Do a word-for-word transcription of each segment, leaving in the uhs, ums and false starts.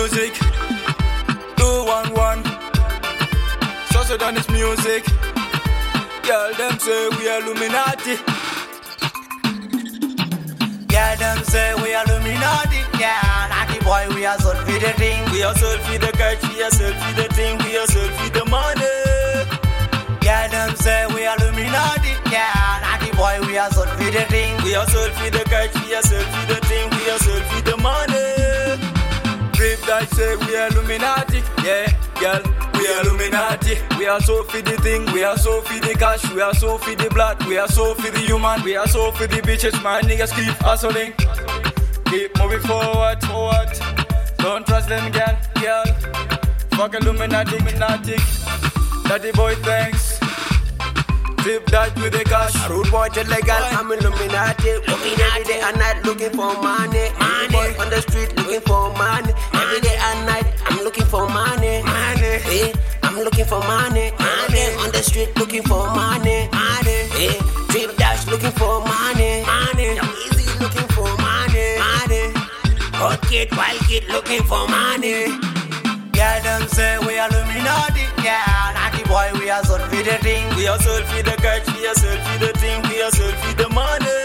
music. two one one. So so done this music. Girl, them say we Illuminati. Yeah, them say we Illuminati. Yeah, naughty boy, we are sold for the thing. We are sold for the cash, we are sold for the thing, we are sold for the money. Yeah, them say we Illuminati. Yeah, naughty boy, we are sold for the thing. We are sold for the cash, we are sold for the thing, we are sold for the money. Drip that say we Illuminati. Yeah, girl, we Illuminati. We are so for the thing, we are so for the cash, we are so for the blood, we are so for the human, we are so for the bitches. My niggas keep hustling, keep moving forward, forward. Don't trust them, girl, girl. Fuck Illuminati, Illuminati. Daddy boy, thanks. Drip that with the cash. Rude boy, just legal, I'm Illuminati. Working every day and night, looking for money. Money. Boy on the street, looking for money. Every day and night, I'm looking for money. Money. Hey, I'm looking for money. Money. On the street, looking for money. Money. Hey, Drip Dash, looking for money. Money. I'm easy, looking for money. Money. Hot kid, wild kid, looking for money. Yeah, them say we Illuminati. Yeah, naughty boy, we are sold for the thing. We are sold for the cash, we are sold for the thing, we are sold for the money.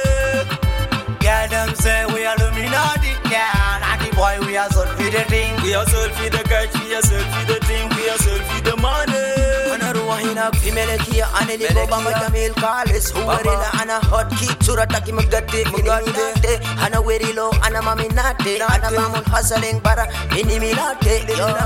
Yeah, them say we Illuminati. Yeah, naughty boy, we are sold for the thing. We are sold for the cash, we are sold for the thing, we are sold for the money. Hina Melekia Aneli Baba Jamil Kalis Uwarila Ana Hot Key Surataki Mugati Minimilate Ana Werilo Ana Maminate Ana Mamun Hustling Bara Minimilate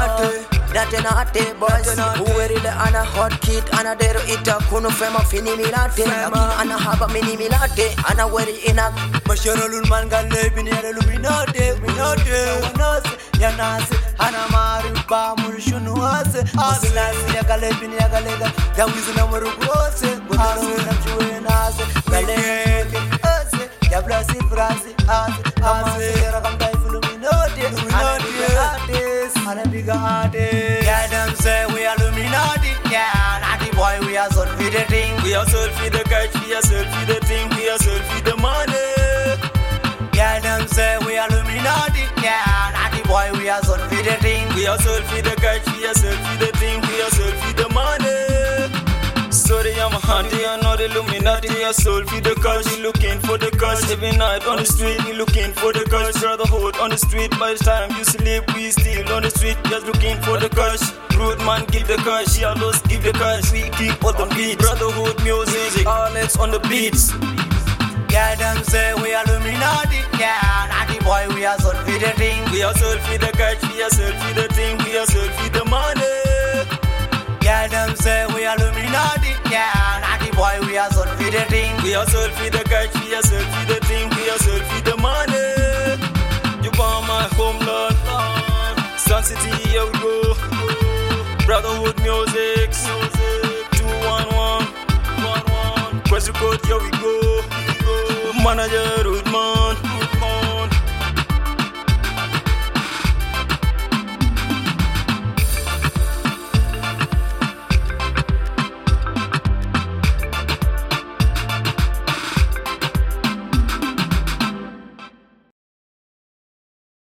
Nate Nate boys Uwarila Ana Hot Kid Ana Dero Ita Kuno Fema Finimilate Ana Haba Minimilate Ana Weri Inak Masharalul Mangale Bini Illuminati Minate Wanase Yanase Ana Maru Bamul Shunuase Asilasi Yakale Bini Yagalega Yawizi na Marugose Budaro na Chuenase Galeke Ase Yablasi Frasi Ase Ase Rakamda Illuminati Illuminati Ana Biga Ate. Yeah, them say we Illuminati. Yeah, naughty boy, we are sold for the thing. We are sold for the cash, we are sold for the thing, we are sold for the money. Yeah, them say we Illuminati. Yeah, naughty boy, we are sold for the thing. We are sold for the cash, we are sold for the thing, we are sold for the money. Sorry, I'm a handy, I'm not Illuminati. I sold for the cash, you looking for the cash. Every night on the street, you looking for the cash. Brotherhood on the street, by the time you sleep, we still on the street, just looking for the cash. Rude man, give the cash, yeah, lost, give the cash. We keep all the beats. Brotherhood music, Alex on the beats. Yeah, them say we Illuminati. Yeah, naughty boy, we are sold for the thing. We are sold for the cash, we are sold for the thing, we are sold for the money. Yeah, them say we Illuminati. Yeah, naughty boy, we are sold for the thing. We are sold for the cash, we are sold for the thing, we are sold for the money. You want my homeland, Sun City, here we go. Brotherhood music, two one one, Quest Record, here we go. Manager,